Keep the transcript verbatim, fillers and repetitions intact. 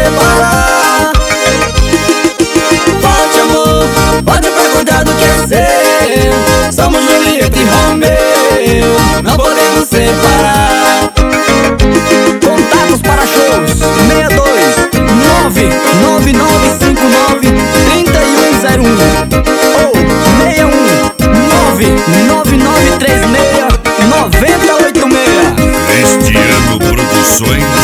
separar. Forte amor, pode perguntar do que é seu. Somos Julieta e Romeu, não podemos separar. Contatos para shows: seis dois nove nove nove cinco nove três um zero um ou seis um nove nove nove três seis nove zero oito seis. Cristiano Produções.